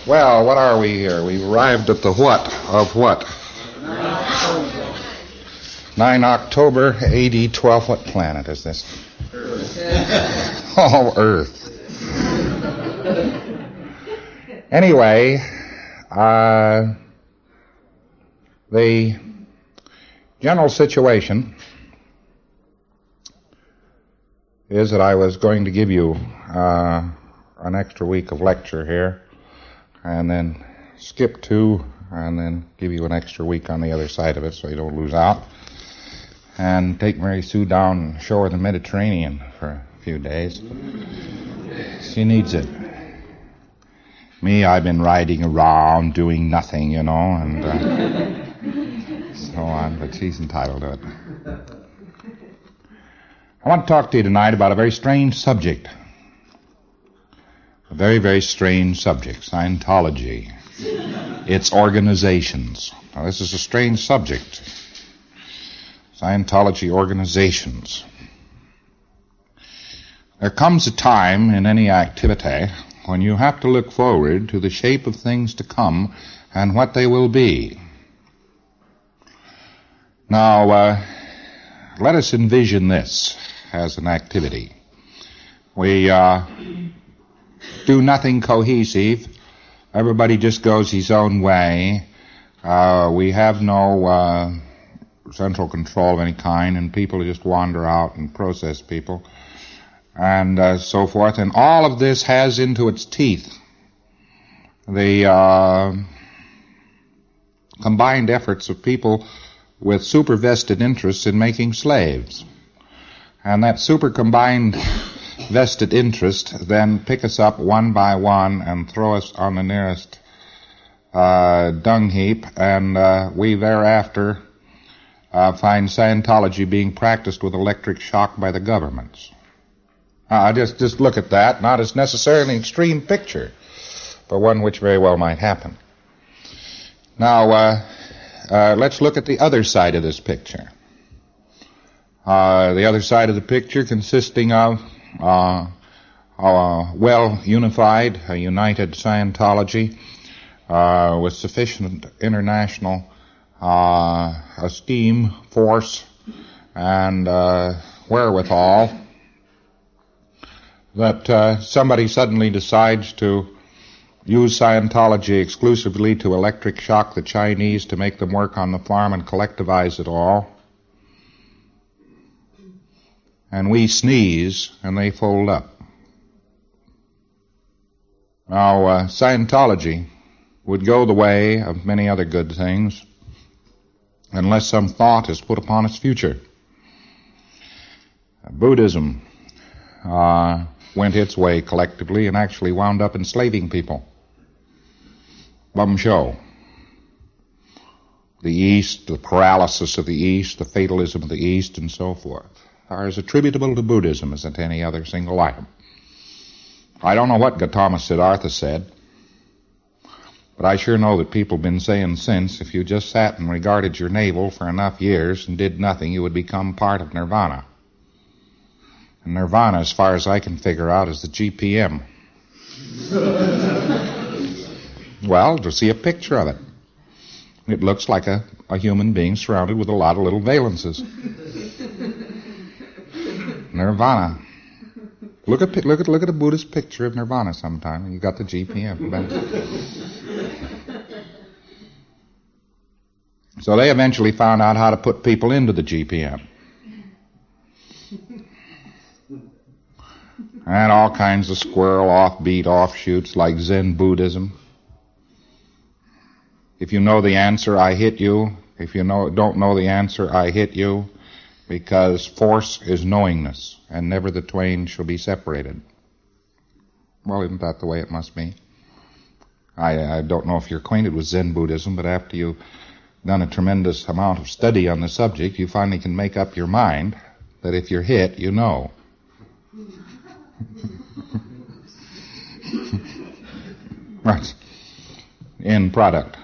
Well, what are we here? We arrived at the what of what? 9 October, AD 12. What planet is this? Earth. Oh, Earth. Anyway, the general situation is that I was going to give you an extra week of lecture here, and then skip 2, and then give you an extra week on the other side of it so you don't lose out, and take Mary Sue down shore of the Mediterranean for a few days. She needs it. Me, I've been riding around doing nothing, and so on, but she's entitled to it. I want to talk to you tonight about a very strange subject. A very, very strange subject, Scientology. Its organizations. Now, this is a strange subject. Scientology organizations. There comes a time in any activity when you have to look forward to the shape of things to come and what they will be. Now, let us envision this as an activity. We do nothing cohesive. Everybody just goes his own way. We have no central control of any kind, and people just wander out and process people, and so forth. And all of this has into its teeth the combined efforts of people with super vested interests in making slaves. And that super combined vested interest then pick us up one by one and throw us on the nearest dung heap, and we thereafter find Scientology being practiced with electric shock by the governments. Just look at that, not as necessarily an extreme picture, but one which very well might happen. Now, let's look at the other side of this picture. The other side of the picture consisting of a well-unified, a united Scientology with sufficient international esteem, force, and wherewithal, that somebody suddenly decides to use Scientology exclusively to electric shock the Chinese to make them work on the farm and collectivize it all. And we sneeze, and they fold up. Now, Scientology would go the way of many other good things unless some thought is put upon its future. Buddhism went its way collectively and actually wound up enslaving people. Bum show. The East, the paralysis of the East, the fatalism of the East, and so forth, are as attributable to Buddhism as to any other single item. I don't know what Gautama Siddhartha said, but I sure know that people have been saying since, if you just sat and regarded your navel for enough years and did nothing, you would become part of Nirvana. And Nirvana, as far as I can figure out, is the GPM. Well, to see a picture of it. It looks like a human being surrounded with a lot of little valences. Nirvana. Look at a Buddhist picture of Nirvana sometime, and you got the GPM. So they eventually found out how to put people into the GPM. And all kinds of squirrel offbeat offshoots like Zen Buddhism. If you know the answer, I hit you. If you don't know the answer, I hit you. Because force is knowingness, and never the twain shall be separated. Well, isn't that the way it must be? I don't know if you're acquainted with Zen Buddhism, but after you've done a tremendous amount of study on the subject, you finally can make up your mind that if you're hit, you know. Right. End product.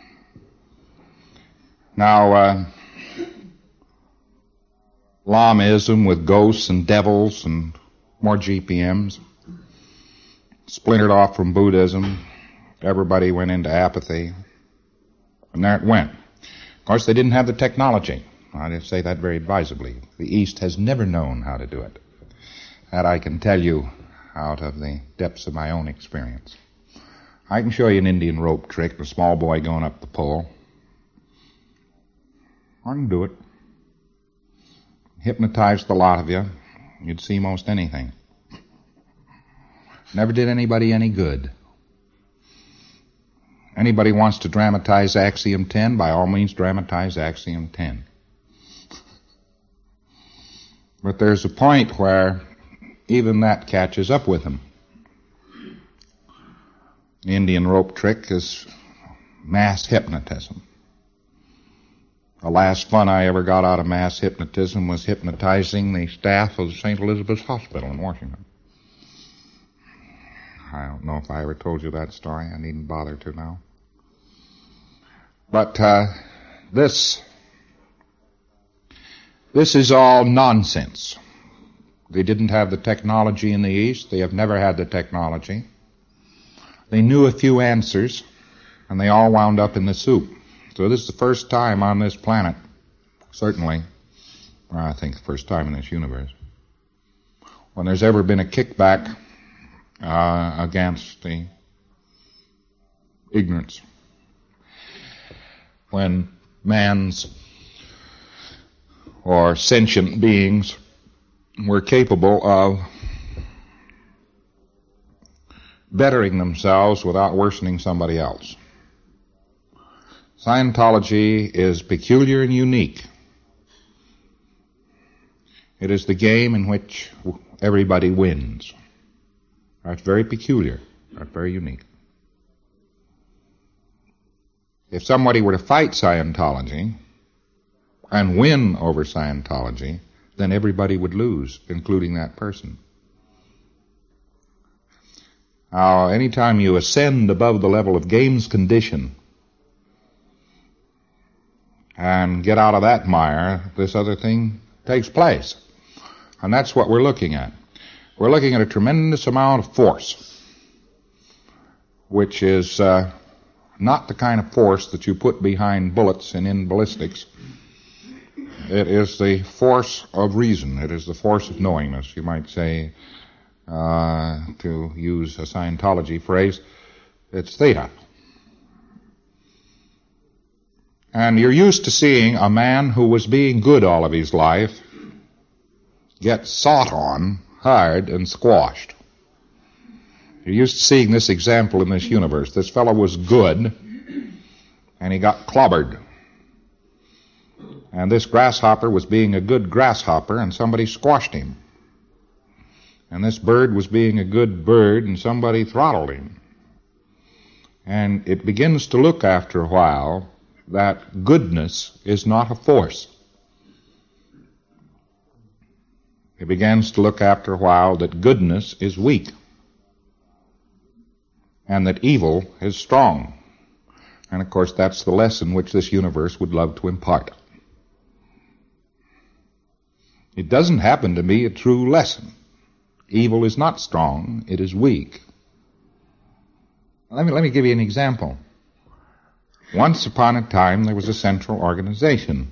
Now, Lamism with ghosts and devils and more GPMs, splintered off from Buddhism, Everybody went into apathy. And there it went. Of course, they didn't have the technology. I say that very advisably. The East has never known how to do it. That I can tell you out of the depths of my own experience. I can show you an Indian rope trick, a small boy going up the pole. I can do it. Hypnotize the lot of you. You'd see most anything. Never did anybody any good. Anybody wants to dramatize Axiom 10, by all means dramatize Axiom 10. But there's a point where even that catches up with them. The Indian rope trick is mass hypnotism. The last fun I ever got out of mass hypnotism was hypnotizing the staff of St. Elizabeth's Hospital in Washington. I don't know if I ever told you that story. I needn't bother to now. But this is all nonsense. They didn't have the technology in the East. They have never had the technology. They knew a few answers, and they all wound up in the soup. So this is the first time on this planet, certainly, I think the first time in this universe, when there's ever been a kickback against the ignorance. When man's or sentient beings were capable of bettering themselves without worsening somebody else. Scientology is peculiar and unique. It is the game in which everybody wins. That's very peculiar. That's very unique. If somebody were to fight Scientology and win over Scientology, then everybody would lose, including that person. Now, anytime you ascend above the level of game's condition and get out of that mire, this other thing takes place. And that's what we're looking at. We're looking at a tremendous amount of force, which is not the kind of force that you put behind bullets and in ballistics. It is the force of reason. It is the force of knowingness, you might say, to use a Scientology phrase. It's theta. And you're used to seeing a man who was being good all of his life get sought on hard and squashed. You're used to seeing this example in this universe. This fellow was good, and he got clobbered. And this grasshopper was being a good grasshopper, and somebody squashed him. And this bird was being a good bird, and somebody throttled him. And it begins to look after a while that goodness is not a force. It begins to look after a while that goodness is weak, and that evil is strong. And of course that's the lesson which this universe would love to impart. It doesn't happen to be a true lesson. Evil is not strong, it is weak. Let me give you an example. Once upon a time there was a central organization.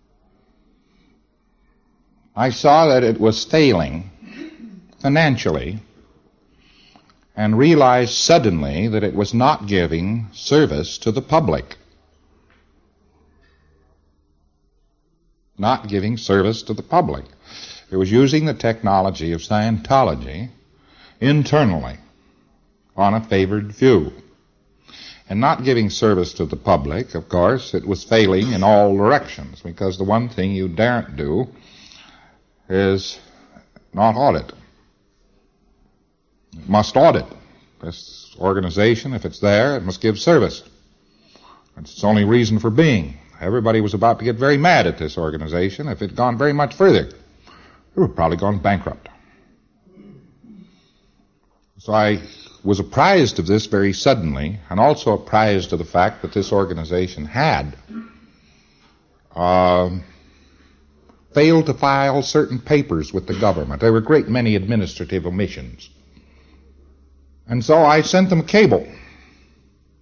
I saw that it was failing financially and realized suddenly that it was not giving service to the public. Not giving service to the public. It was using the technology of Scientology internally on a favored few. And not giving service to the public, of course, it was failing in all directions, because the one thing you daren't do is not audit. It must audit. This organization, if it's there, it must give service. That's its only reason for being. Everybody was about to get very mad at this organization if it had gone very much further. It would have probably gone bankrupt. So I was apprised of this very suddenly, and also apprised of the fact that this organization had failed to file certain papers with the government. There were a great many administrative omissions. And so I sent them a cable.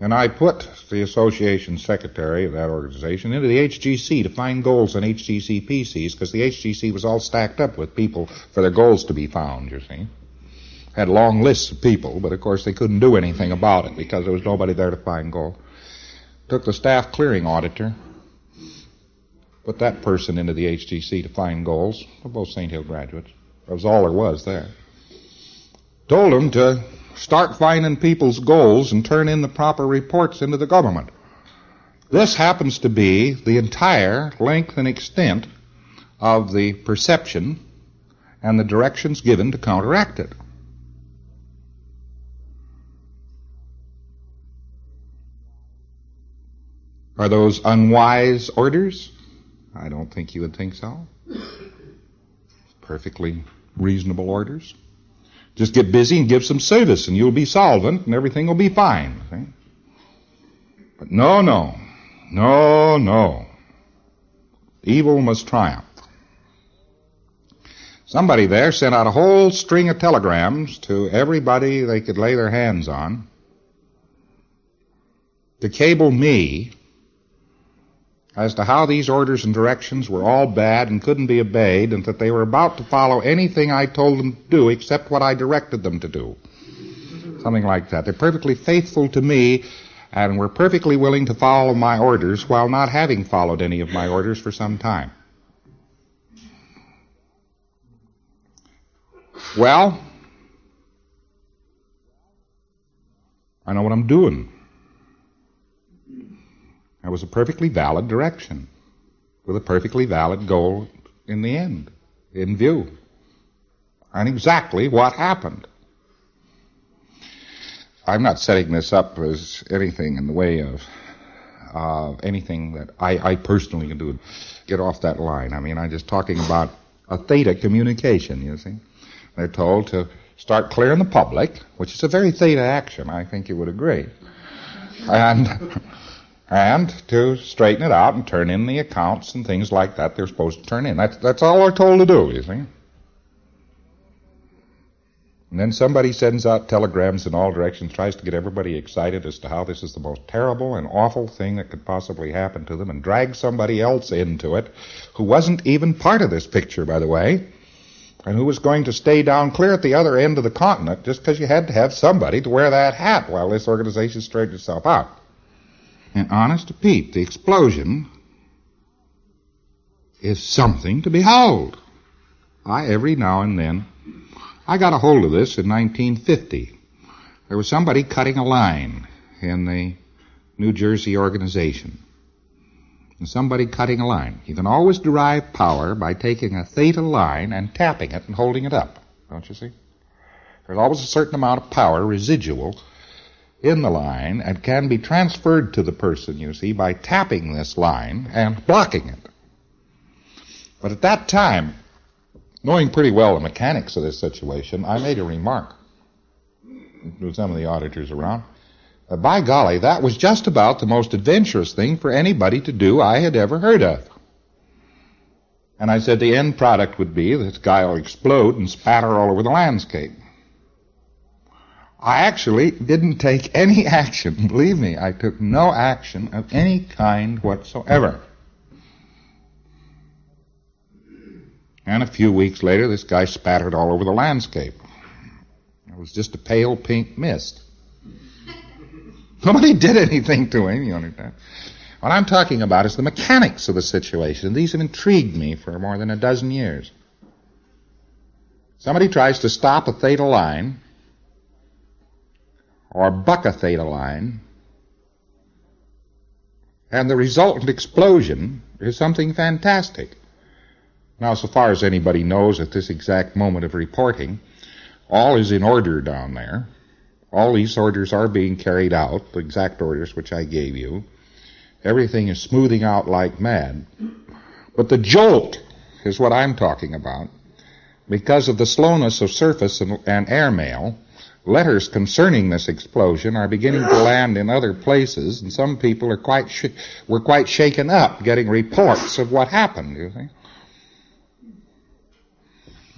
And I put the association secretary of that organization into the HGC to find goals on HGC PCs, because the HGC was all stacked up with people for their goals to be found, you see. Had long lists of people, but of course they couldn't do anything about it because there was nobody there to find gold. Took the staff clearing auditor, put that person into the HGC to find goals. They're both St. Hill graduates. That was all there was there. Told them to start finding people's goals and turn in the proper reports into the government. This happens to be the entire length and extent of the perception and the directions given to counteract it. Are those unwise orders? I don't think you would think so. Perfectly reasonable orders. Just get busy and give some service and you'll be solvent and everything will be fine. See? But no. Evil must triumph. Somebody there sent out a whole string of telegrams to everybody they could lay their hands on to cable me as to how these orders and directions were all bad and couldn't be obeyed, and that they were about to follow anything I told them to do except what I directed them to do. Something like that. They're perfectly faithful to me and were perfectly willing to follow my orders while not having followed any of my orders for some time. Well, I know what I'm doing. That was a perfectly valid direction with a perfectly valid goal in the end, in view. And exactly what happened. I'm not setting this up as anything in the way of anything that I personally can do. Get off that line. I mean, I'm just talking about a theta communication, you see. They're told to start clearing the public, which is a very theta action, I think you would agree. And to straighten it out and turn in the accounts and things like that they're supposed to turn in. That's all they're told to do, you see. And then somebody sends out telegrams in all directions, tries to get everybody excited as to how this is the most terrible and awful thing that could possibly happen to them, and drag somebody else into it who wasn't even part of this picture, by the way, and who was going to stay down clear at the other end of the continent just because you had to have somebody to wear that hat while this organization straightened itself out. And honest to Pete, the explosion is something to behold. Every now and then, I got a hold of this in 1950. There was somebody cutting a line in the New Jersey organization. And somebody cutting a line. You can always derive power by taking a theta line and tapping it and holding it up. Don't you see? There's always a certain amount of power, residual, in the line, and can be transferred to the person, you see, by tapping this line and blocking it. But at that time, knowing pretty well the mechanics of this situation, I made a remark to some of the auditors around. By golly, that was just about the most adventurous thing for anybody to do I had ever heard of. And I said the end product would be this guy will explode and spatter all over the landscape. I actually didn't take any action. Believe me, I took no action of any kind whatsoever. And a few weeks later, this guy spattered all over the landscape. It was just a pale pink mist. Nobody did anything to him, you understand? What I'm talking about is the mechanics of the situation. These have intrigued me for more than a dozen years. Somebody tries to stop a theta line, or buck a theta line, and the resultant explosion is something fantastic. Now, so far as anybody knows at this exact moment of reporting, all is in order down there. All these orders are being carried out, the exact orders which I gave you. Everything is smoothing out like mad. But the jolt is what I'm talking about. Because of the slowness of surface and air mail, letters concerning this explosion are beginning to land in other places, and some people are were quite shaken up getting reports of what happened, you see.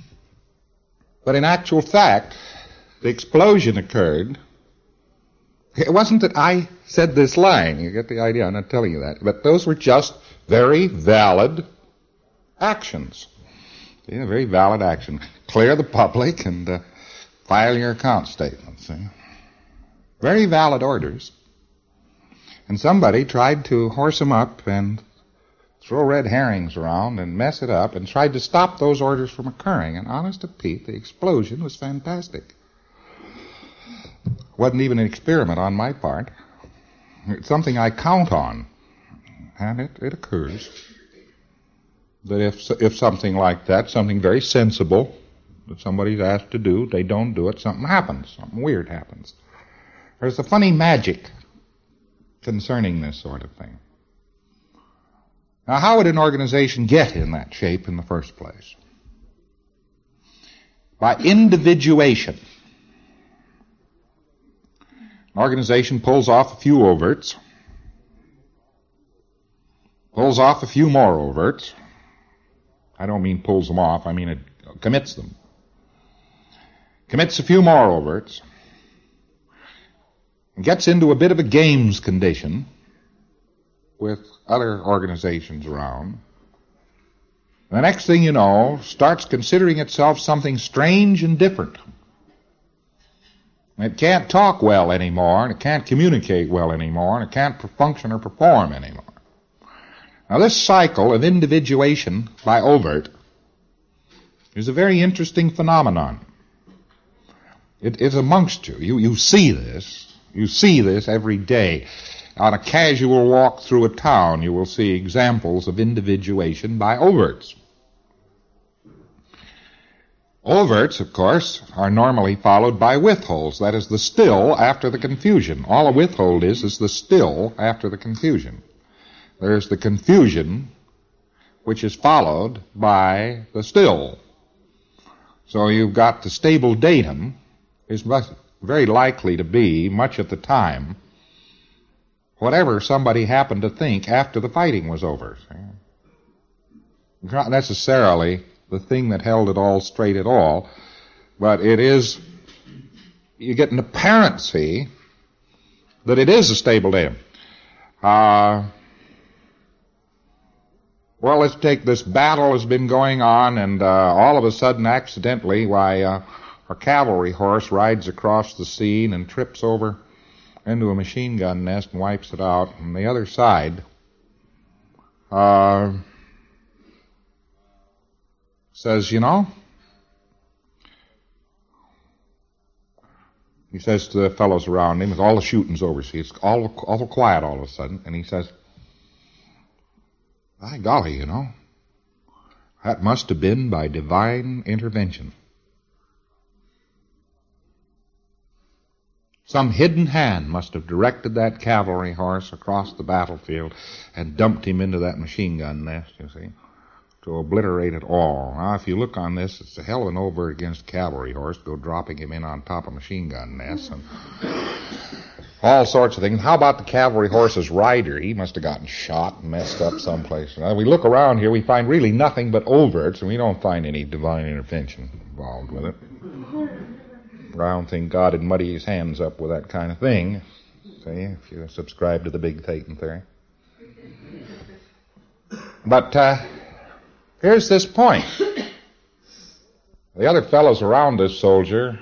But in actual fact, the explosion occurred It wasn't that I said this lying. You get the idea. I'm not telling you that. But those were just very valid actions. Yeah, very valid action. Clear the public and file your account statements. See? Very valid orders. And somebody tried to horse them up and throw red herrings around and mess it up and tried to stop those orders from occurring. And honest to Pete, the explosion was fantastic. Wasn't even an experiment on my part. It's something I count on. And it occurs that if something like that, something very sensible that somebody's asked to do, they don't do it, something happens. Something weird happens. There's a funny magic concerning this sort of thing. Now, how would an organization get in that shape in the first place? By individuation. An organization pulls off a few overts, pulls off a few more overts. I don't mean pulls them off, I mean it commits them. Commits a few more overts, and gets into a bit of a games condition with other organizations around. The next thing you know, starts considering itself something strange and different. It can't talk well anymore, and it can't communicate well anymore, and it can't function or perform anymore. Now, this cycle of individuation by overt is a very interesting phenomenon. It is amongst you. You see this. You see this every day. On a casual walk through a town, you will see examples of individuation by overts. Overts, of course, are normally followed by withholds. That is the still after the confusion. All a withhold is the still after the confusion. There's the confusion, which is followed by the still. So you've got the stable datum is very likely to be, much at the time, whatever somebody happened to think after the fighting was over. Not necessarily the thing that held it all straight at all, but it is, you get an apparency that it is a stable datum. Well, let's take this battle has been going on, and all of a sudden, accidentally, a cavalry horse rides across the scene and trips over into a machine gun nest and wipes it out. On the other side, says, you know, he says to the fellows around him, all the shooting's over, see, it's all quiet all of a sudden, and he says, by golly, you know, that must have been by divine intervention. Some hidden hand must have directed that cavalry horse across the battlefield and dumped him into that machine gun nest, you see, to obliterate it all. Now, if you look on this, it's a hell of an overt against cavalry horse, go dropping him in on top of machine gun nests and all sorts of things. How about the cavalry horse's rider? He must have gotten shot and messed up someplace. Now, we look around here, we find really nothing but overts, and we don't find any divine intervention involved with it. I don't think God would muddy his hands up with that kind of thing, see, if you subscribe to the big Thetan theory. But here's this point. The other fellows around this soldier,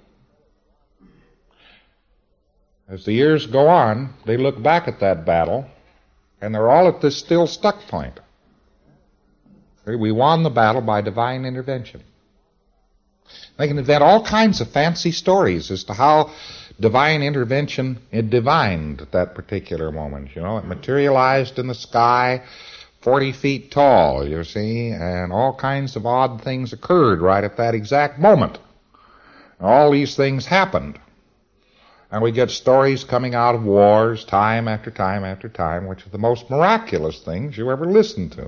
as the years go on, they look back at that battle, and they're all at this still stuck point. We won the battle by divine intervention. They can invent all kinds of fancy stories as to how divine intervention it divined at that particular moment. You know, it materialized in the sky 40 feet tall, you see, and all kinds of odd things occurred right at that exact moment. And all these things happened. And we get stories coming out of wars time after time after time, which are the most miraculous things you ever listened to.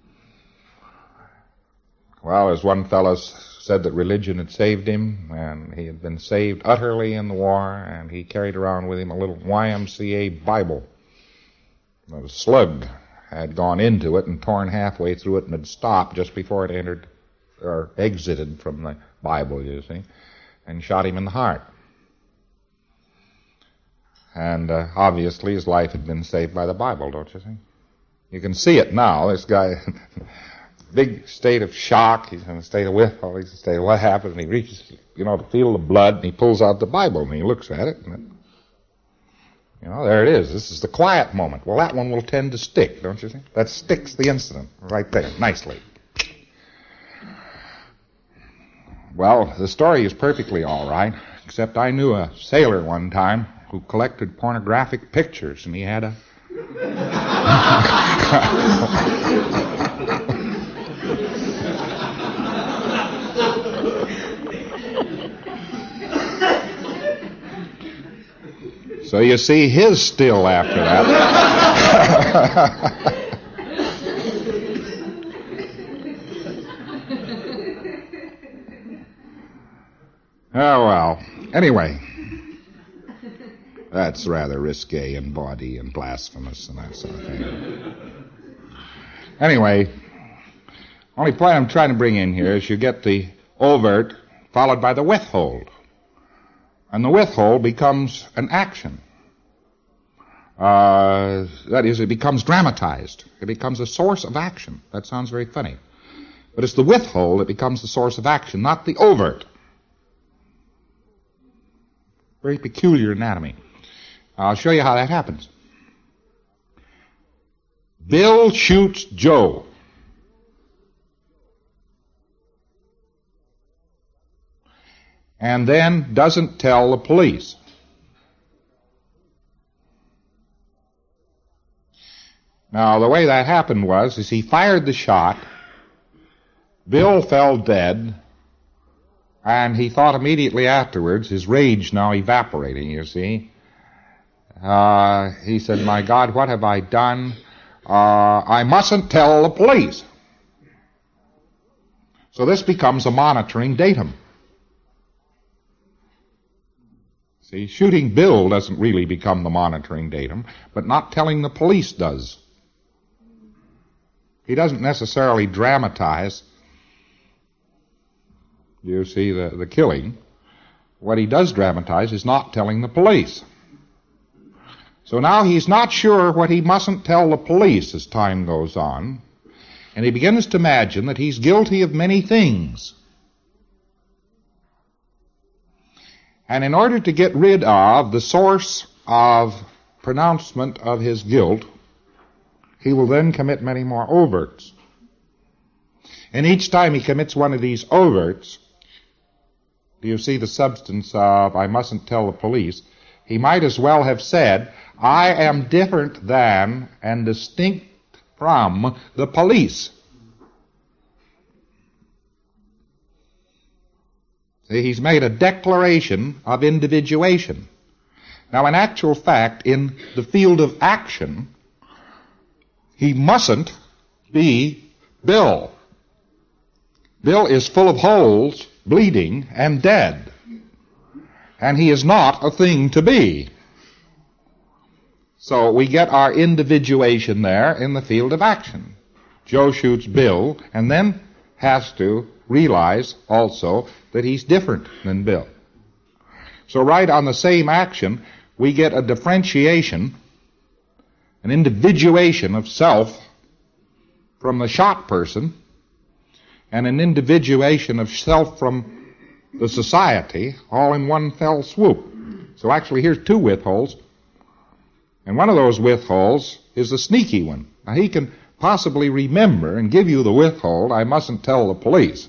Well, as one fellow said that religion had saved him, and he had been saved utterly in the war, and he carried around with him a little YMCA Bible. A slug had gone into it and torn halfway through it and had stopped just before it entered or exited from the Bible, you see, and shot him in the heart. And obviously his life had been saved by the Bible, don't you think? You can see it now. This guy, big state of shock. He's in a state of withhold. He's in a state of what happened. And he reaches, to feel the blood, and he pulls out the Bible, and he looks at it. And there it is. This is the quiet moment. Well, that one will tend to stick, don't you think? That sticks the incident right there, nicely. Well, the story is perfectly all right, except I knew a sailor one time who collected pornographic pictures, and he had a... So you see his still after that. Oh, well. Anyway, that's rather risque and bawdy and blasphemous and that sort of thing. Anyway, only point I'm trying to bring in here is you get the overt followed by the withhold. And the withhold becomes an action. That is, it becomes dramatized. It becomes a source of action. That sounds very funny. But it's the withhold that becomes the source of action, not the overt. Very peculiar anatomy. I'll show you how that happens. Bill shoots Joe. And then doesn't tell the police. Now, the way that happened was he fired the shot, Bill fell dead, and he thought immediately afterwards, his rage now evaporating, you see. He said, my God, what have I done? I mustn't tell the police. So this becomes a monitoring datum. See, shooting Bill doesn't really become the monitoring datum, but not telling the police does. He doesn't necessarily dramatize, you see, the killing. What he does dramatize is not telling the police. So now he's not sure what he mustn't tell the police as time goes on, and he begins to imagine that he's guilty of many things. And in order to get rid of the source of pronouncement of his guilt, he will then commit many more overts. And each time he commits one of these overts, do you see the substance of, I mustn't tell the police, he might as well have said, I am different than and distinct from the police. See, he's made a declaration of individuation. Now, in actual fact, in the field of action, he mustn't be Bill. Bill is full of holes, bleeding, and dead. And he is not a thing to be. So we get our individuation there in the field of action. Joe shoots Bill, and then has to realize also that he's different than Bill. So right on the same action, we get a differentiation, an individuation of self from the shot person, and an individuation of self from the society, all in one fell swoop. So actually here's two withholds, and one of those withholds is the sneaky one. Now he can possibly remember and give you the withhold, I mustn't tell the police.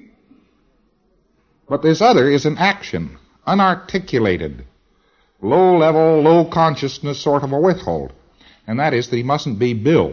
But this other is an action, unarticulated, low-level, low-consciousness sort of a withhold. And that is that he mustn't be Bill.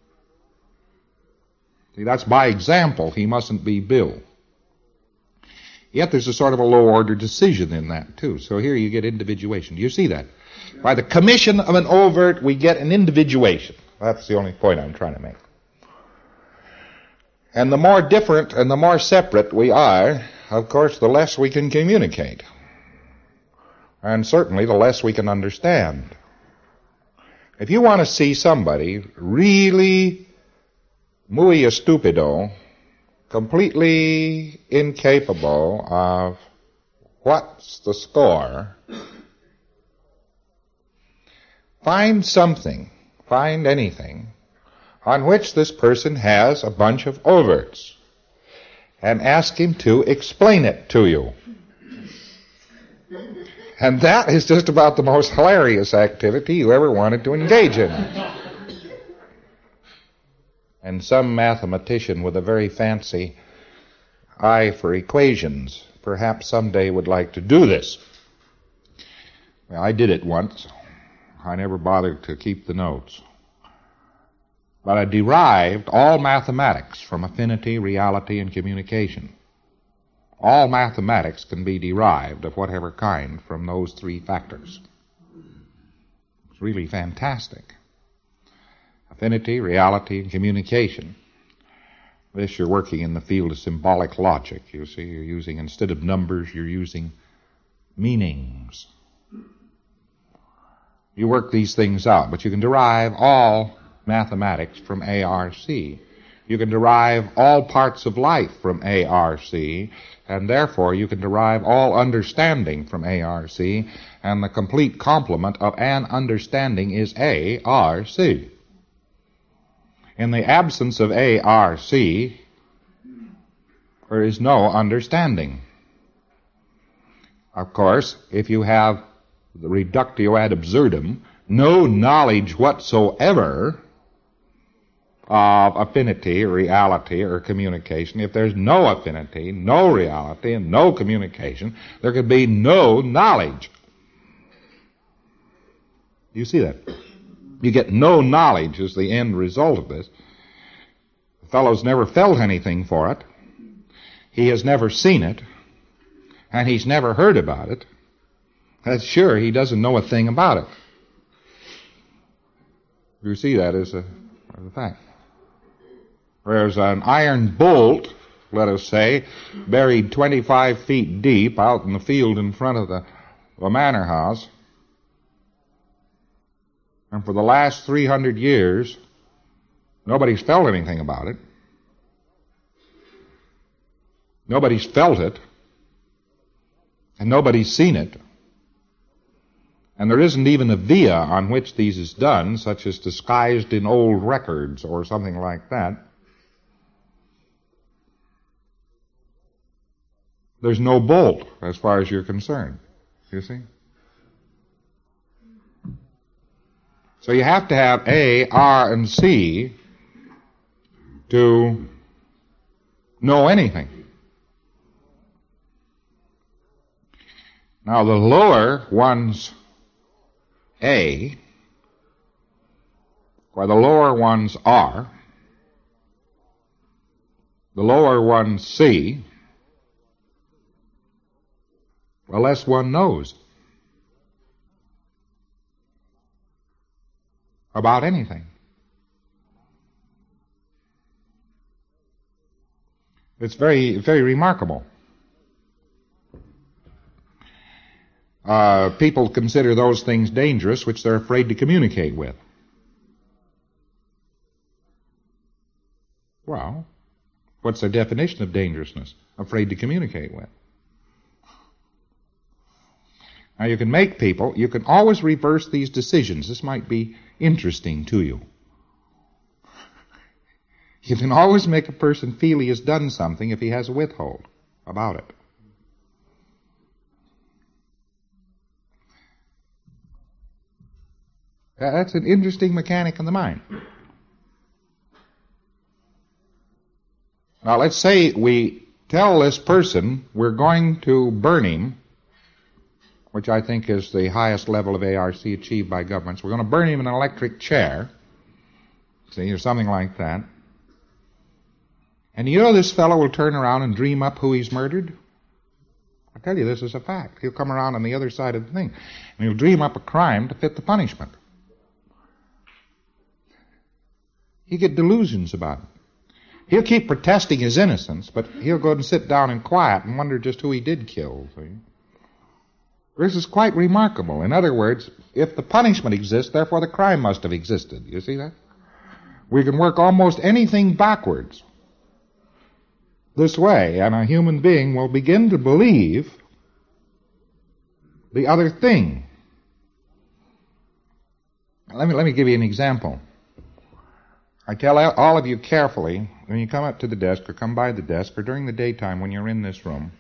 See, that's by example, he mustn't be Bill. Yet there's a sort of a low-order decision in that, too. So here you get individuation. Do you see that? By the commission of an overt, we get an individuation. That's the only point I'm trying to make. And the more different and the more separate we are, of course, the less we can communicate. And certainly the less we can understand. If you want to see somebody really muy estupido, completely incapable of what's the score, find anything on which this person has a bunch of overts and ask him to explain it to you. And that is just about the most hilarious activity you ever wanted to engage in. And some mathematician with a very fancy eye for equations perhaps someday would like to do this. Well, I did it once. I never bothered to keep the notes. But I derived all mathematics from affinity, reality, and communication. All mathematics can be derived of whatever kind from those three factors. It's really fantastic. Affinity, reality, and communication. This, you're working in the field of symbolic logic. You see, you're using, instead of numbers, you're using meanings. You work these things out, but you can derive all mathematics from ARC. You can derive all parts of life from ARC, and therefore you can derive all understanding from ARC, and the complete complement of an understanding is ARC. In the absence of ARC, there is no understanding. Of course, if you have the reductio ad absurdum, no knowledge whatsoever of affinity, reality, or communication, if there's no affinity, no reality, and no communication, there could be no knowledge. You see that? You get no knowledge as the end result of this. The fellow's never felt anything for it. He has never seen it. And he's never heard about it. That's sure he doesn't know a thing about it. You see that as a fact. There's an iron bolt, let us say, buried 25 feet deep out in the field in front of the manor house. And for the last 300 years, nobody's felt anything about it. Nobody's felt it. And nobody's seen it. And there isn't even a via on which these is done, such as disguised in old records or something like that. There's no bolt as far as you're concerned. You see? So you have to have A, R, and C to know anything. Now the lower one's A, or the lower one's R, the lower one's C, the less one knows about anything. It's very, very remarkable. People consider those things dangerous which they're afraid to communicate with. Well, what's the definition of dangerousness? Afraid to communicate with. Now you can make people, you can always reverse these decisions. This might be interesting to you. You can always make a person feel he has done something if he has a withhold about it. That's an interesting mechanic in the mind. Now let's say we tell this person we're going to burn him, which I think is the highest level of ARC achieved by governments. We're going to burn him in an electric chair, see, or something like that. And you know this fellow will turn around and dream up who he's murdered? I tell you, this is a fact. He'll come around on the other side of the thing, and he'll dream up a crime to fit the punishment. He'll get delusions about it. He'll keep protesting his innocence, but he'll go and sit down in quiet and wonder just who he did kill. See? This is quite remarkable. In other words, if the punishment exists, therefore the crime must have existed. You see that? We can work almost anything backwards this way, and a human being will begin to believe the other thing. Let me give you an example. I tell all of you carefully, when you come up to the desk or come by the desk or during the daytime when you're in this room,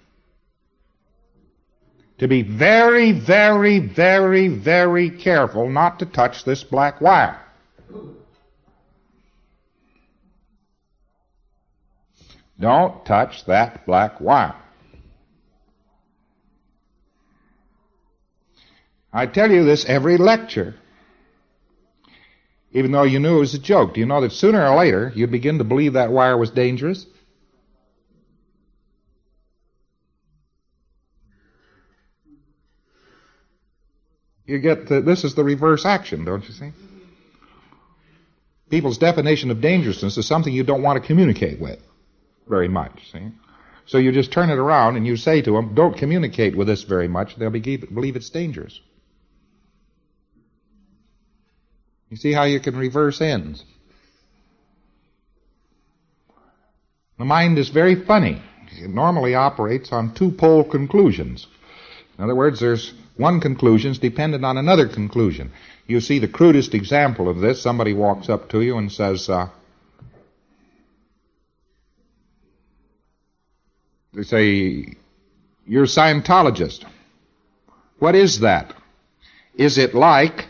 to be very, very, very, very careful not to touch this black wire. Don't touch that black wire. I tell you this every lecture, even though you knew it was a joke. Do you know that sooner or later you'd begin to believe that wire was dangerous? You get this is the reverse action, don't you see? People's definition of dangerousness is something you don't want to communicate with very much, see? So you just turn it around and you say to them, don't communicate with this very much. They'll believe it's dangerous. You see how you can reverse ends? The mind is very funny. It normally operates on two-pole conclusions. In other words, there's one conclusion dependent on another conclusion. You see the crudest example of this. Somebody walks up to you and says, they say, you're a Scientologist. What is that? Is it like?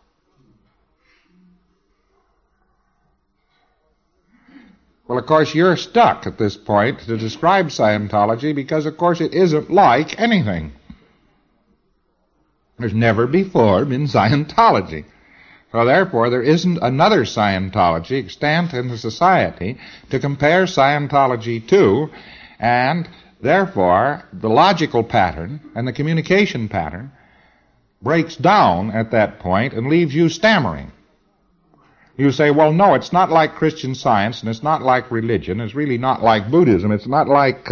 Well, of course, you're stuck at this point to describe Scientology because, of course, it isn't like anything. There's never before been Scientology. So therefore, there isn't another Scientology extant in the society to compare Scientology to, and therefore, the logical pattern and the communication pattern breaks down at that point and leaves you stammering. You say, well, no, it's not like Christian Science, and it's not like religion, it's really not like Buddhism, it's not like,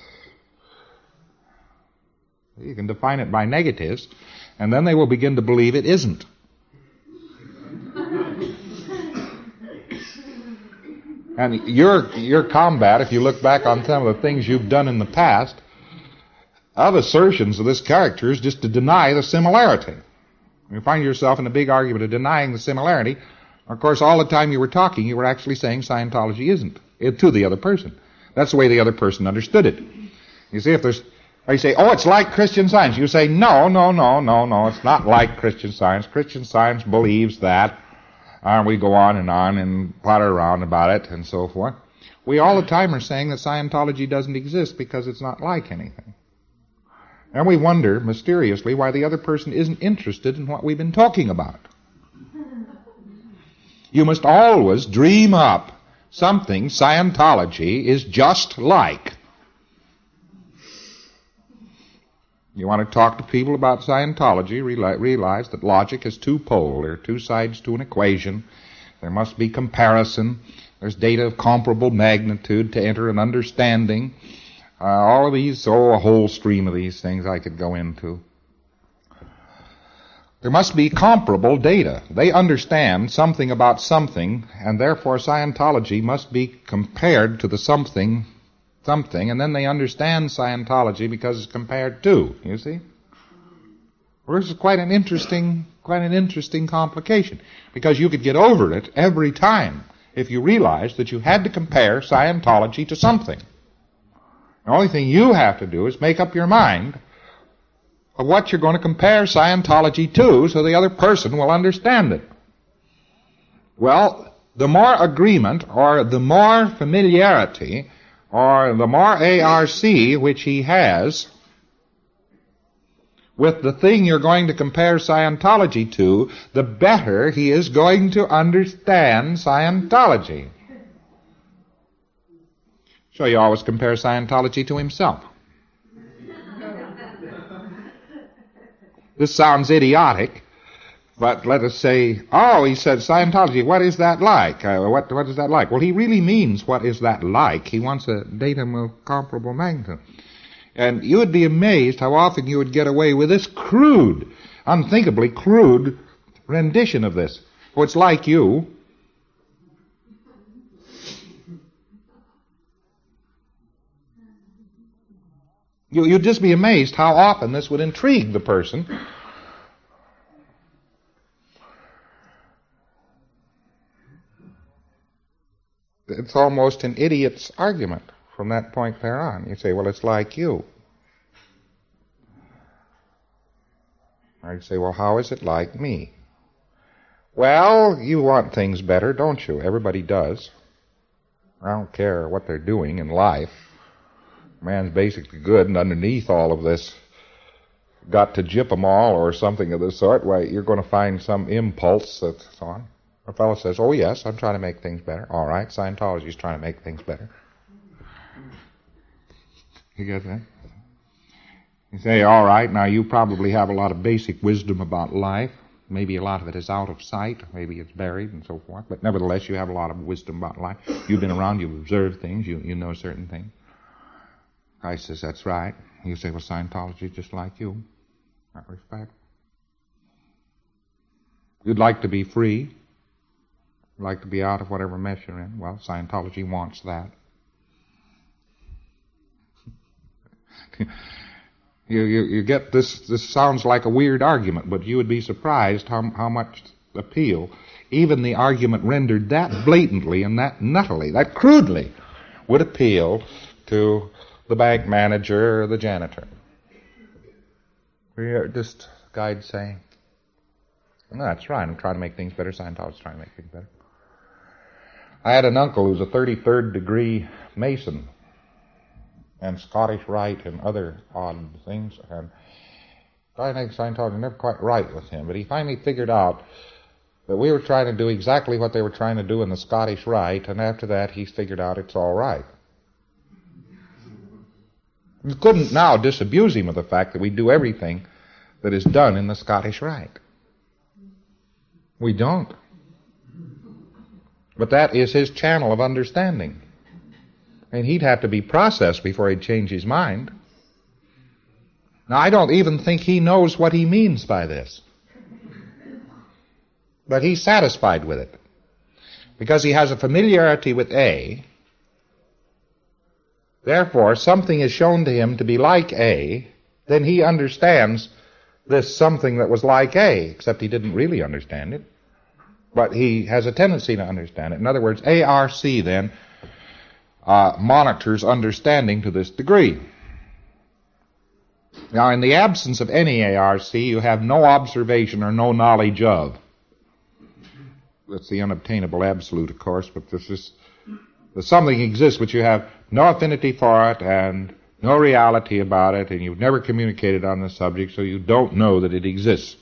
you can define it by negatives, and then they will begin to believe it isn't. And your combat, if you look back on some of the things you've done in the past, of assertions of this character is just to deny the similarity. You find yourself in a big argument of denying the similarity. Of course, all the time you were talking, you were actually saying Scientology isn't, to the other person. That's the way the other person understood it. You see, or you say, oh, it's like Christian Science. You say, no, it's not like Christian Science. Christian Science believes that. We go on and potter around about it and so forth. We all the time are saying that Scientology doesn't exist because it's not like anything. And we wonder, mysteriously, why the other person isn't interested in what we've been talking about. You must always dream up something Scientology is just like. You want to talk to people about Scientology, realize that logic is two-pole. There are two sides to an equation. There must be comparison. There's data of comparable magnitude to enter an understanding. All of these, a whole stream of these things I could go into. There must be comparable data. They understand something about something, and therefore Scientology must be compared to the something, and then they understand Scientology because it's compared to, you see? Well, this is quite an interesting complication, because you could get over it every time if you realized that you had to compare Scientology to something. The only thing you have to do is make up your mind of what you're going to compare Scientology to so the other person will understand it. Well, the more agreement or the more familiarity or the more ARC which he has with the thing you're going to compare Scientology to, the better he is going to understand Scientology. So you always compare Scientology to himself. This sounds idiotic, but let us say, oh, he said, Scientology, what is that like? What is that like? Well, he really means what is that like. He wants a datum of comparable magnitude. And you would be amazed how often you would get away with this crude, unthinkably crude rendition of this. Oh, it's like you. You'd just be amazed how often this would intrigue the person. it's almost an idiot's argument from that point there on. You say, well, it's like you. I say, well, how is it like me? Well, you want things better, don't you? Everybody does. I don't care what they're doing in life. Man's basically good, and underneath all of this got to gyp 'em all or something of the sort, why, you're going to find some impulse that's on. A fellow says, oh, yes, I'm trying to make things better. All right, Scientology's trying to make things better. You get that? You say, all right, now you probably have a lot of basic wisdom about life. Maybe a lot of it is out of sight. Maybe it's buried and so forth. But nevertheless, you have a lot of wisdom about life. You've been around. You've observed things. You know certain things. Guy says, that's right. You say, well, Scientology is just like you. In that respect. You'd like to be free. You'd like to be out of whatever mess you're in. Well, Scientology wants that. You get this sounds like a weird argument, but you would be surprised how much appeal, even the argument rendered that blatantly and that nuttily, that crudely, would appeal to the bank manager or the janitor. We're just guides saying, no, that's right, I'm trying to make things better, Scientology's trying to make things better. I had an uncle who was a 33rd degree Mason, and Scottish Rite and other odd things. And I think Scientology never quite right with him, but he finally figured out that we were trying to do exactly what they were trying to do in the Scottish Rite, and after that he figured out it's all right. You couldn't now disabuse him of the fact that we do everything that is done in the Scottish Rite. We don't. But that is his channel of understanding. And he'd have to be processed before he'd change his mind. Now, I don't even think he knows what he means by this. But he's satisfied with it. Because he has a familiarity with A. Therefore, something is shown to him to be like A. Then he understands this something that was like A, except he didn't really understand it. But he has a tendency to understand it. In other words, ARC then monitors understanding to this degree. Now, in the absence of any ARC, you have no observation or no knowledge of. That's the unobtainable absolute, of course, but this is that something exists which you have no affinity for it and no reality about it, and you've never communicated on the subject, so you don't know that it exists.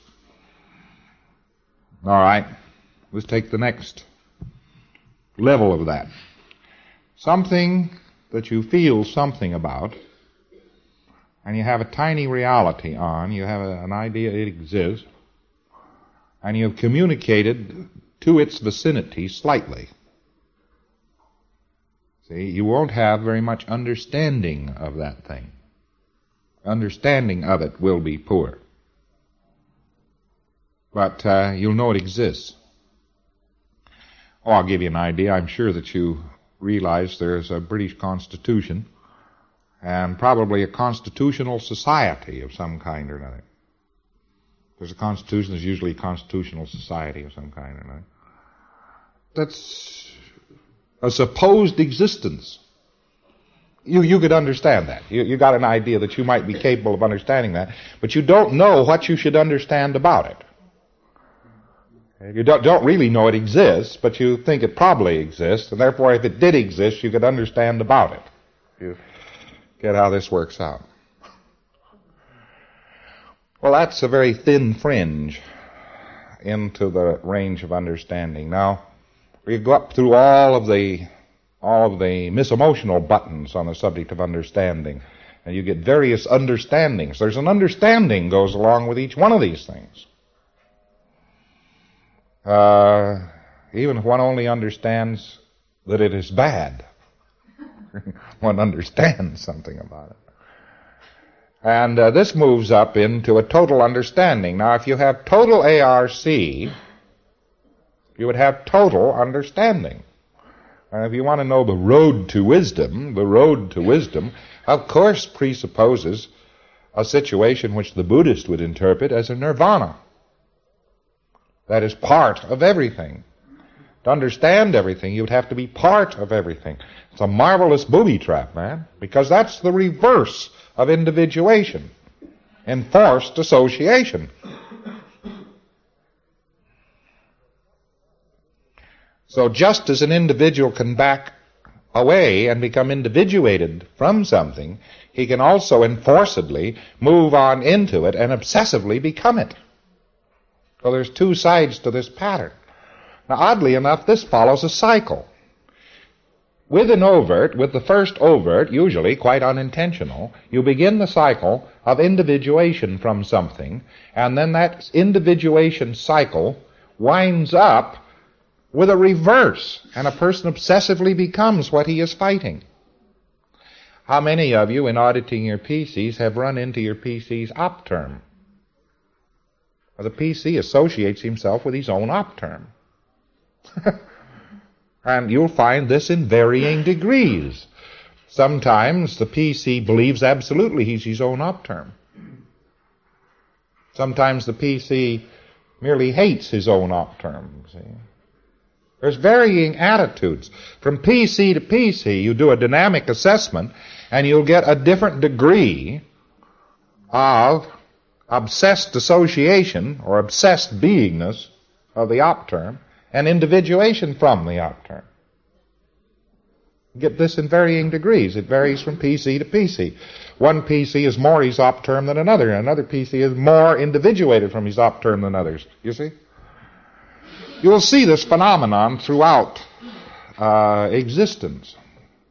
All right, let's take the next level of that. Something that you feel something about, and you have a tiny reality on, you have an idea it exists, and you have communicated to its vicinity slightly. See, you won't have very much understanding of that thing. Understanding of it will be poor. But you'll know it exists. Oh, I'll give you an idea. I'm sure that you realize there's a British Constitution and probably a constitutional society of some kind or another. There's a constitution, there's usually a constitutional society of some kind or another. That's a supposed existence. You could understand that. You got an idea that you might be capable of understanding that, but you don't know what you should understand about it. You don't really know it exists, but you think it probably exists, and therefore if it did exist, you could understand about it. You get how this works out. Well, that's a very thin fringe into the range of understanding. Now, we go up through all of the misemotional buttons on the subject of understanding, and you get various understandings. There's an understanding goes along with each one of these things. Even if one only understands that it is bad, one understands something about it. And this moves up into a total understanding. Now, if you have total ARC, you would have total understanding. And if you want to know the road to wisdom, of course, presupposes a situation which the Buddhist would interpret as a nirvana. That is part of everything. To understand everything, you'd have to be part of everything. It's a marvelous booby trap, man, because that's the reverse of individuation. Enforced association. So just as an individual can back away and become individuated from something, he can also enforcedly move on into it and obsessively become it. So there's two sides to this pattern. Now, oddly enough, this follows a cycle. With an overt, with the first overt, usually quite unintentional, you begin the cycle of individuation from something, and then that individuation cycle winds up with a reverse, and a person obsessively becomes what he is fighting. How many of you, in auditing your PCs, have run into your PC's op term? Well, the PC associates himself with his own op term. And you'll find this in varying degrees. Sometimes the PC believes absolutely he's his own op term. Sometimes the PC merely hates his own op term, see? There's varying attitudes. From PC to PC, you do a dynamic assessment, and you'll get a different degree of obsessed association or obsessed beingness of the op term and individuation from the op term. You get this in varying degrees. It varies from PC to PC. One PC is more his op term than another, and another PC is more individuated from his op term than others. You see? You will see this phenomenon throughout existence.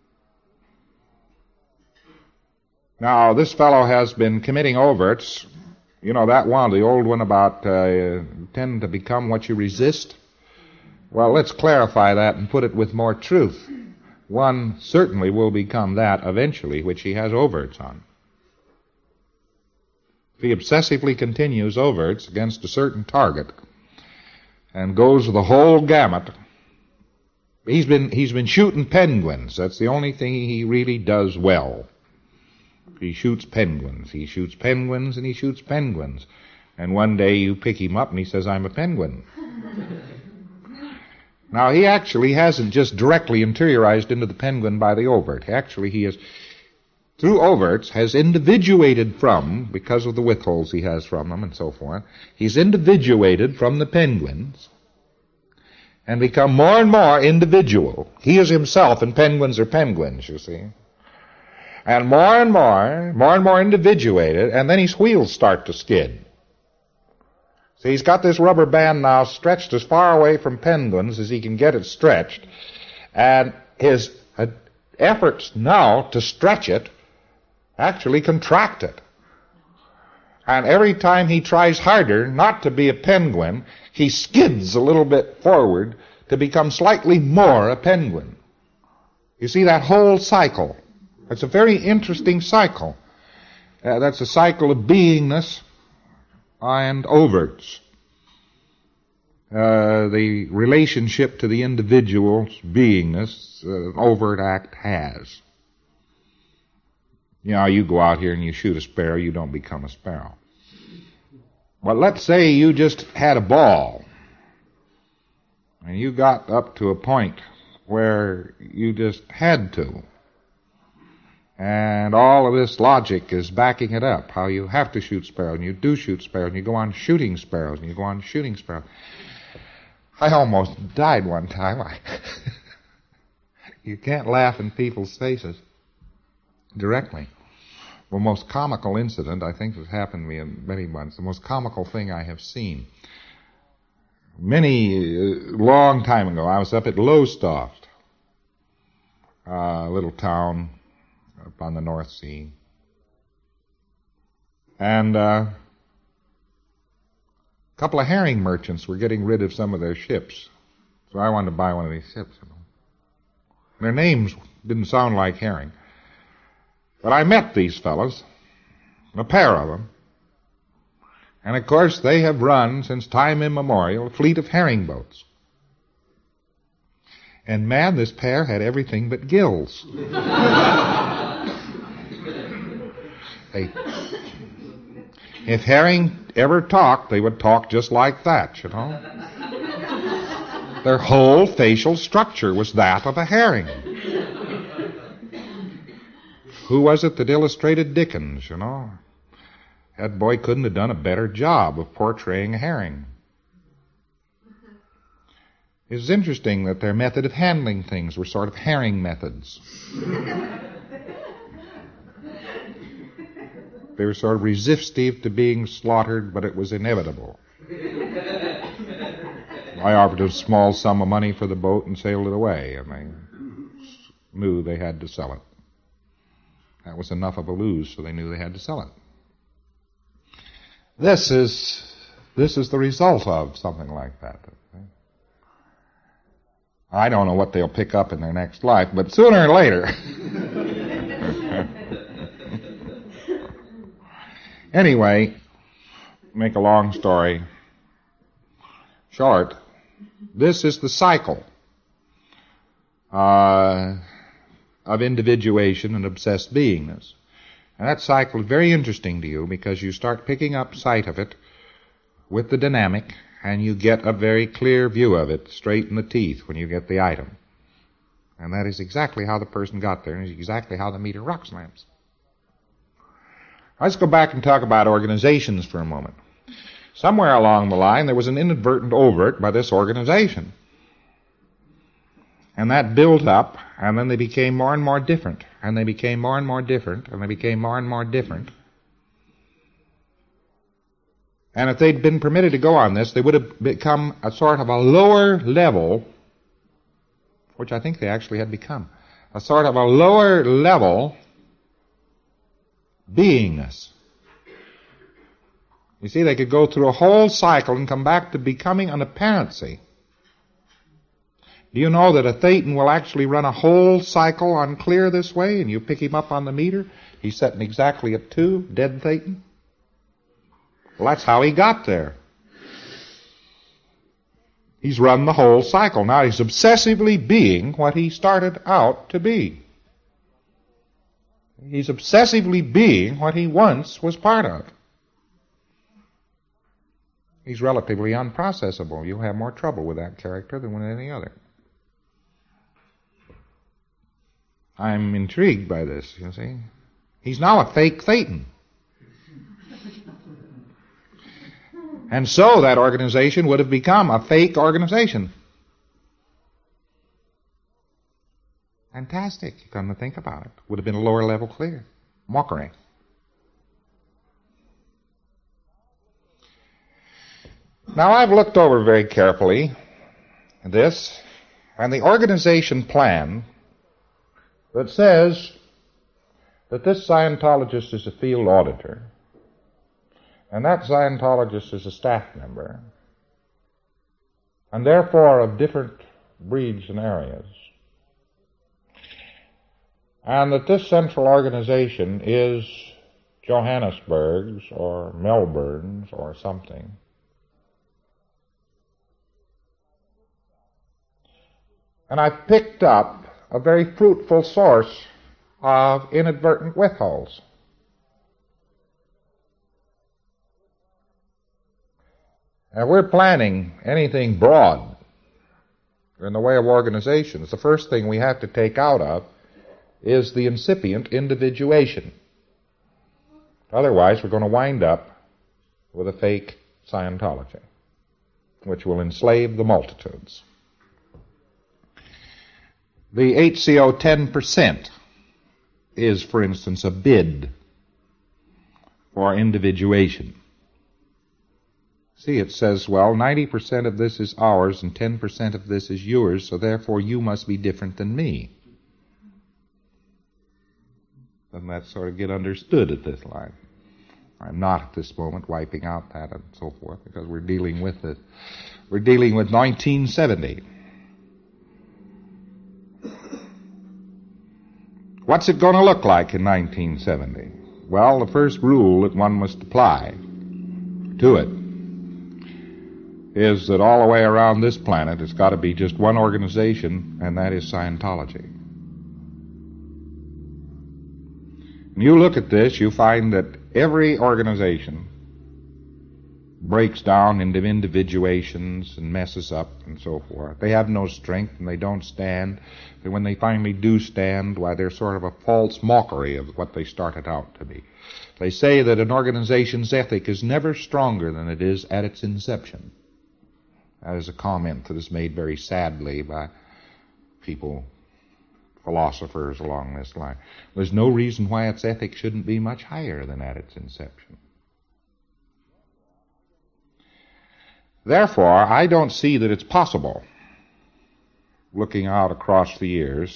Now, this fellow has been committing overts. You know that one, the old one about tend to become what you resist? Well, let's clarify that and put it with more truth. One certainly will become that eventually, which he has overts on. If he obsessively continues overts against a certain target and goes the whole gamut, he's been shooting penguins. That's the only thing he really does well. He shoots penguins. He shoots penguins and he shoots penguins. And one day you pick him up and he says, "I'm a penguin." Now, he actually hasn't just directly interiorized into the penguin by the overt. Actually, he has, through overts, has individuated from, because of the withholds he has from them and so forth, he's individuated from the penguins and become more and more individual. He is himself, and penguins are penguins, you see. And more and more individuated, and then his wheels start to skid. So he's got this rubber band now stretched as far away from penguins as he can get it stretched, and his efforts now to stretch it actually contract it. And every time he tries harder not to be a penguin, he skids a little bit forward to become slightly more a penguin. You see that whole cycle? It's a very interesting cycle. That's a cycle of beingness and overts. The relationship to the individual's beingness an overt act has. You know, you go out here and you shoot a sparrow, you don't become a sparrow. But let's say you just had a ball, and you got up to a point where you just had to. And all of this logic is backing it up, how you have to shoot sparrows, and you do shoot sparrows, and you go on shooting sparrows, and you go on shooting sparrows. I almost died one time. You can't laugh in people's faces directly. The most comical incident, I think, has happened to me in many months, the most comical thing I have seen. Long time ago, I was up at Lowestoft, a little town up on the North Sea. And a couple of herring merchants were getting rid of some of their ships. So I wanted to buy one of these ships. Their names didn't sound like herring. But I met these fellows, a pair of them. And of course they have run, since time immemorial, a fleet of herring boats. And man, this pair had everything but gills. If herring ever talked, they would talk just like that, you know. Their whole facial structure was that of a herring. Who was it that illustrated Dickens, you know? That boy couldn't have done a better job of portraying a herring. It's interesting that their method of handling things were sort of herring methods. They were sort of resistive to being slaughtered, but it was inevitable. I offered a small sum of money for the boat and sailed it away, and they knew they had to sell it. That was enough of a lose, so they knew they had to sell it. This is the result of something like that. I don't know what they'll pick up in their next life, but sooner or later. Anyway, make a long story short, this is the cycle of individuation and obsessed beingness. And that cycle is very interesting to you because you start picking up sight of it with the dynamic, and you get a very clear view of it, straight in the teeth, when you get the item. And that is exactly how the person got there, and is exactly how the meter rock slams. Let's go back and talk about organizations for a moment. Somewhere along the line, there was an inadvertent overt by this organization. And that built up, and then they became more and more different, and they became more and more different, and they became more and more different. And if they'd been permitted to go on this, they would have become a sort of a lower level, which I think they actually had become, a sort of a lower level beingness. You see, they could go through a whole cycle and come back to becoming an apparency. Do you know that a Thetan will actually run a whole cycle on clear this way, and you pick him up on the meter? He's setting exactly at 2, dead Thetan. Well, that's how he got there. He's run the whole cycle. Now he's obsessively being what he started out to be. He's obsessively being what he once was part of. He's relatively unprocessable. You'll have more trouble with that character than with any other. I'm intrigued by this, you see. He's now a fake Thetan. And so that organization would have become a fake organization. Fantastic. You come to think about it. Would have been a lower level clear. Mockery. Now I've looked over very carefully this, and the organization plan that says that this Scientologist is a field auditor, and that Scientologist is a staff member, and therefore of different breeds and areas, and that this central organization is Johannesburg's or Melbourne's or something. And I picked up a very fruitful source of inadvertent withholds. And we're planning anything broad in the way of organizations. The first thing we have to take out of is the incipient individuation. Otherwise, we're going to wind up with a fake Scientology, which will enslave the multitudes. The HCO 10% is, for instance, a bid for individuation. See, it says, well, 90% of this is ours and 10% of this is yours, so therefore you must be different than me. Doesn't that sort of get understood at this line? I'm not at this moment wiping out that and so forth, because we're dealing with it. We're dealing with 1970. What's it going to look like in 1970? Well, the first rule that one must apply to it is that all the way around this planet it's got to be just one organization, and that is Scientology. When you look at this, you find that every organization breaks down into individuations and messes up and so forth. They have no strength and they don't stand. And when they finally do stand, why, they're sort of a false mockery of what they started out to be. They say that an organization's ethic is never stronger than it is at its inception. That is a comment that is made very sadly by people, philosophers along this line. There's no reason why its ethic shouldn't be much higher than at its inception. Therefore, I don't see that it's possible, looking out across the years,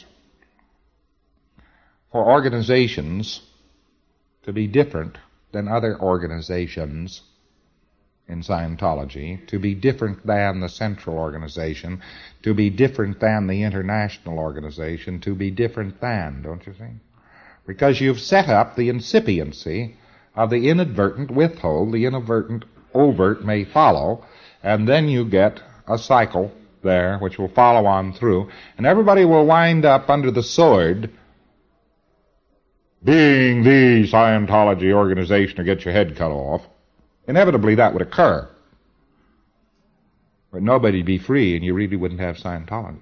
for organizations to be different than other organizations in Scientology, to be different than the central organization, to be different than the international organization, to be different than, don't you see? Because you've set up the incipiency of the inadvertent withhold, the inadvertent overt may follow, and then you get a cycle there which will follow on through, and everybody will wind up under the sword being the Scientology organization or get your head cut off. Inevitably that would occur. But nobody'd be free and you really wouldn't have Scientology.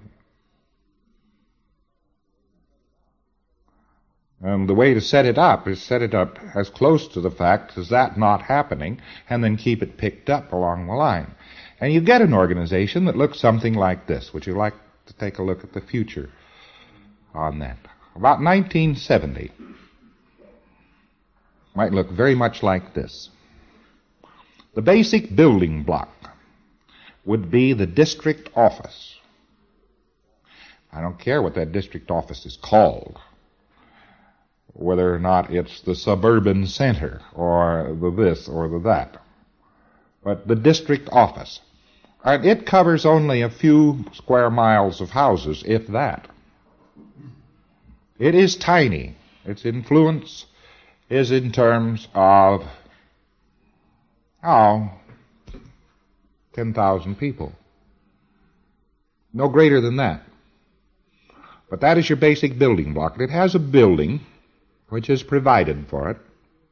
And the way to set it up is set it up as close to the fact as that not happening, and then keep it picked up along the line. And you get an organization that looks something like this. Would you like to take a look at the future on that? About 1970. Might look very much like this. The basic building block would be the district office. I don't care what that district office is called, whether or not it's the suburban center or the this or the that. But the district office. And it covers only a few square miles of houses, if that. It is tiny. Its influence is in terms of 10,000 people. No greater than that. But that is your basic building block. It has a building which is provided for it,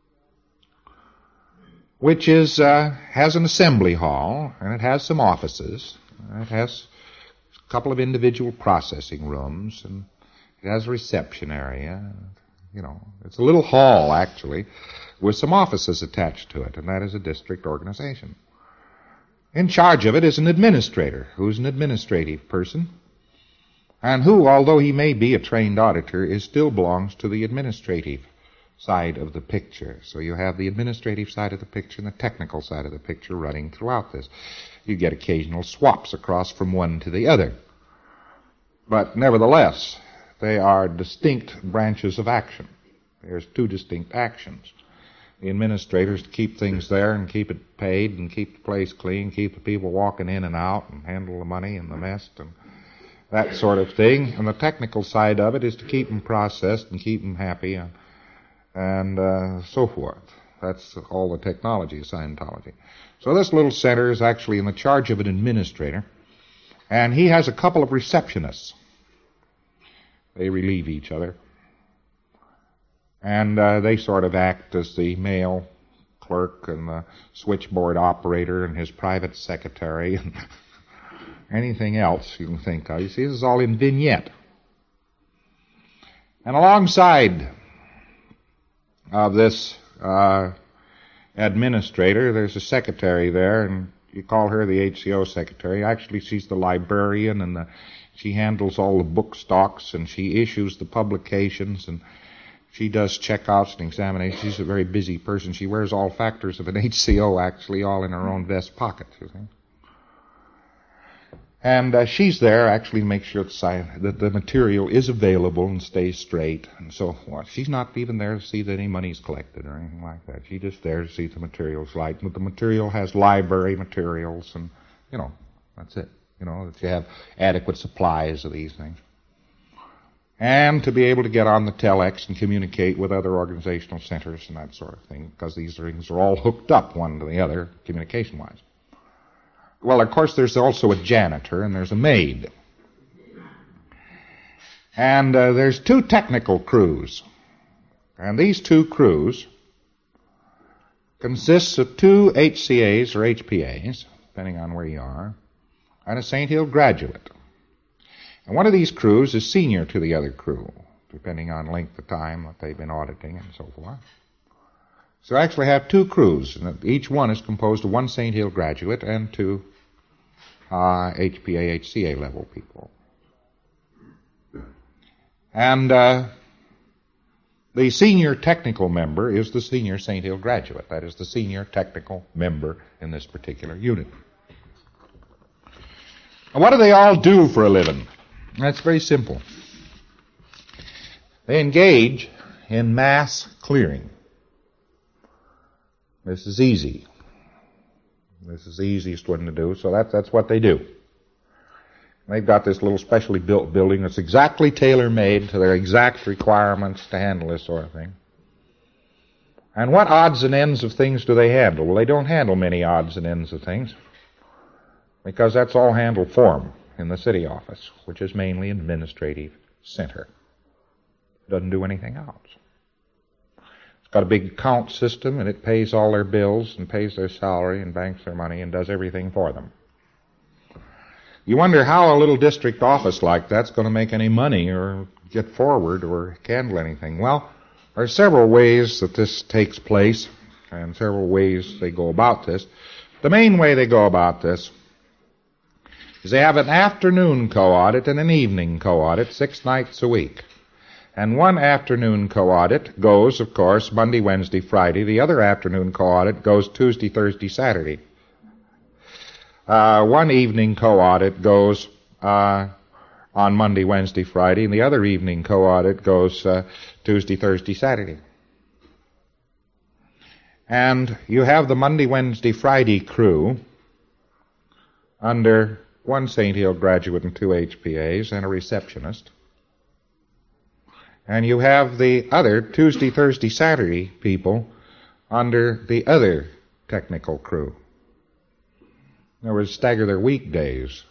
which is has an assembly hall, and it has some offices. It has a couple of individual processing rooms, and it has a reception area. You know, it's a little hall, actually, with some offices attached to it, and that is a district organization. In charge of it is an administrator, who's an administrative person, and who, although he may be a trained auditor, still belongs to the administrative side of the picture. So you have the administrative side of the picture and the technical side of the picture running throughout this. You get occasional swaps across from one to the other. But nevertheless, they are distinct branches of action. There's two distinct actions. The administrators to keep things there and keep it paid and keep the place clean, keep the people walking in and out and handle the money and the mess and that sort of thing. And the technical side of it is to keep them processed and keep them happy and so forth. That's all the technology of Scientology. So this little center is actually in the charge of an administrator, and he has a couple of receptionists. They relieve each other. And they sort of act as the mail clerk and the switchboard operator and his private secretary and anything else you can think of. You see, this is all in vignette. And alongside of this administrator, there's a secretary there, and you call her the HCO secretary. Actually, she's the librarian, and she handles all the book stocks, and she issues the publications, and she does checkouts and examinations. She's a very busy person. She wears all factors of an HCO, actually, all in her own vest pocket, you see. And she's there actually to make sure that the material is available and stays straight and so forth. She's not even there to see that any money's collected or anything like that. She's just there to see the material's right. But the material has library materials and, you know, that's it. You know, that you have adequate supplies of these things. And to be able to get on the telex and communicate with other organizational centers and that sort of thing, because these things are all hooked up one to the other communication-wise. Well, of course, there's also a janitor and there's a maid. And there's two technical crews. And these two crews consists of 2 HCAs or HPAs, depending on where you are, and a St. Hill graduate. And one of these crews is senior to the other crew, depending on length of time that they've been auditing and so forth. So I actually have 2 crews, and each one is composed of 1 St. Hill graduate and 2 HPA, HCA level people. And the senior technical member is the senior St. Hill graduate. That is the senior technical member in this particular unit. And what do they all do for a living? That's very simple. They engage in mass clearing. This is easy. This is the easiest one to do, so that's what they do. They've got this little specially built building that's exactly tailor-made to their exact requirements to handle this sort of thing. And what odds and ends of things do they handle? Well, they don't handle many odds and ends of things, because that's all handled for them in the city office, which is mainly an administrative center. It doesn't do anything else. It's got a big account system, and it pays all their bills and pays their salary and banks their money and does everything for them. You wonder how a little district office like that's going to make any money or get forward or handle anything. Well, there are several ways that this takes place and several ways they go about this. The main way they go about this is they have an afternoon co-audit and an evening co-audit 6 nights a week. And one afternoon co-audit goes, of course, Monday, Wednesday, Friday. The other afternoon co-audit goes Tuesday, Thursday, Saturday. One evening co-audit goes on Monday, Wednesday, Friday, and the other evening co-audit goes Tuesday, Thursday, Saturday. And you have the Monday, Wednesday, Friday crew under 1 St. Hill graduate and 2 HPAs and a receptionist. And you have the other Tuesday, Thursday, Saturday people under the other technical crew. In other words, stagger their weekdays.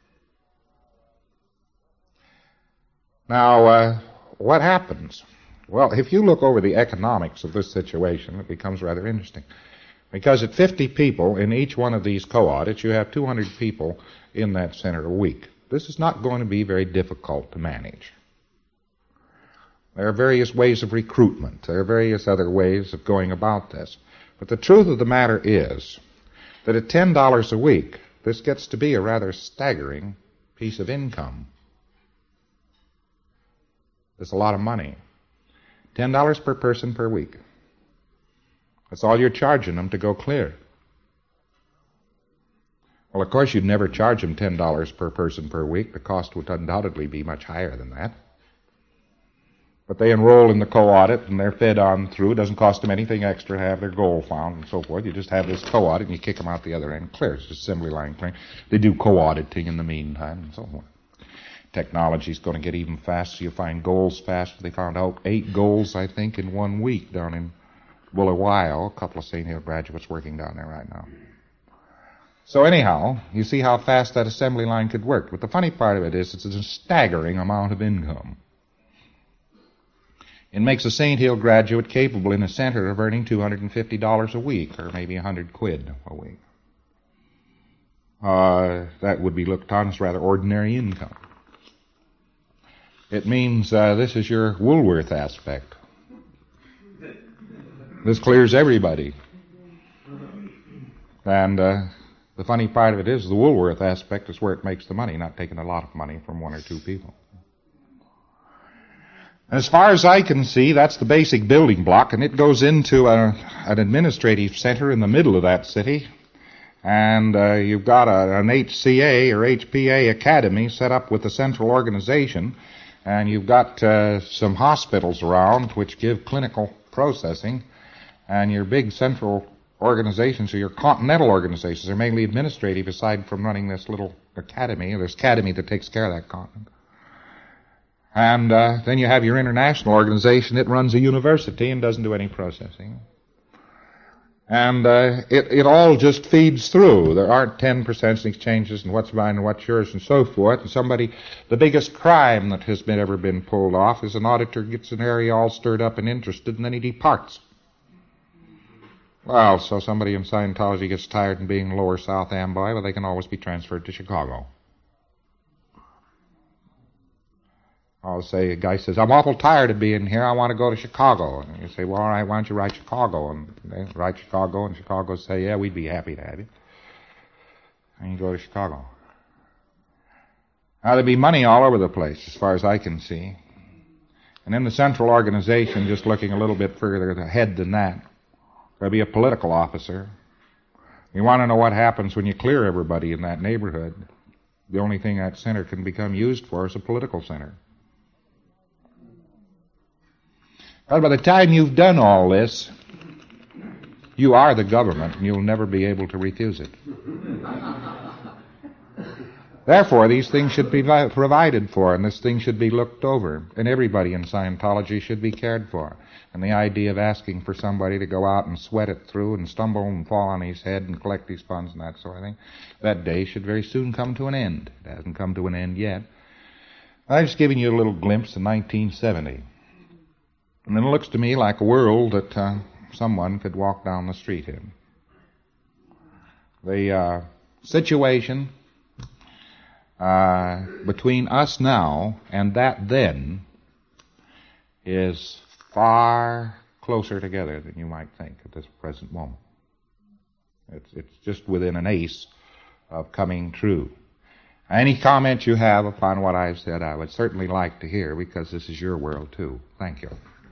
Now, what happens? Well, if you look over the economics of this situation, it becomes rather interesting. Because at 50 people in each one of these co-audits, you have 200 people in that center a week. This is not going to be very difficult to manage. There are various ways of recruitment. There are various other ways of going about this. But the truth of the matter is that at $10 a week, this gets to be a rather staggering piece of income. It's a lot of money. $10 per person per week. That's all you're charging them to go clear. Well, of course, you'd never charge them $10 per person per week. The cost would undoubtedly be much higher than that. But they enroll in the co-audit, and they're fed on through. It doesn't cost them anything extra to have their goal found and so forth. You just have this co-audit, and you kick them out the other end. Clear. It's just assembly line clearing. They do co-auditing in the meantime and so forth. Technology's going to get even faster. You find goals faster. They found out 8 goals, I think, in 1 week down in Bulawayo. A couple of St. Hill graduates working down there right now. So anyhow, you see how fast that assembly line could work. But the funny part of it is it's a staggering amount of income. It makes a St. Hill graduate capable in a center of earning $250 a week, or maybe 100 quid a week. That would be looked on as rather ordinary income. It means this is your Woolworth aspect. This clears everybody. And the funny part of it is the Woolworth aspect is where it makes the money, not taking a lot of money from 1 or 2 people. As far as I can see, that's the basic building block, and it goes into an administrative center in the middle of that city. And you've got an HCA or HPA academy set up with a central organization, and you've got some hospitals around which give clinical processing, and your big central organizations, or your continental organizations, are mainly administrative aside from running this little academy, or this academy that takes care of that continent. And then you have your international organization. It runs a university and doesn't do any processing. And it all just feeds through. There aren't 10% exchanges and what's mine and what's yours and so forth. And the biggest crime that has ever been pulled off is an auditor gets an area all stirred up and interested, and then he departs. Well, so somebody in Scientology gets tired of being Lower South Amboy, well, they can always be transferred to Chicago. I'll say, a guy says, I'm awful tired of being here, I want to go to Chicago. And you say, well, all right, why don't you write Chicago? And they write Chicago, and Chicago say, yeah, we'd be happy to have you. And you go to Chicago. Now, there'd be money all over the place, as far as I can see. And in the central organization, just looking a little bit further ahead than that, there'll be a political officer. You want to know what happens when you clear everybody in that neighborhood. The only thing that center can become used for is a political center. But by the time you've done all this, you are the government, and you'll never be able to refuse it. Therefore, these things should be provided for, and this thing should be looked over, and everybody in Scientology should be cared for. And the idea of asking for somebody to go out and sweat it through and stumble and fall on his head and collect his funds and that sort of thing, that day should very soon come to an end. It hasn't come to an end yet. I'm just giving you a little glimpse of 1970. And it looks to me like a world that someone could walk down the street in. The situation between us now and that then is far closer together than you might think at this present moment. It's just within an ace of coming true. Any comments you have upon what I've said, I would certainly like to hear, because this is your world too. Thank you.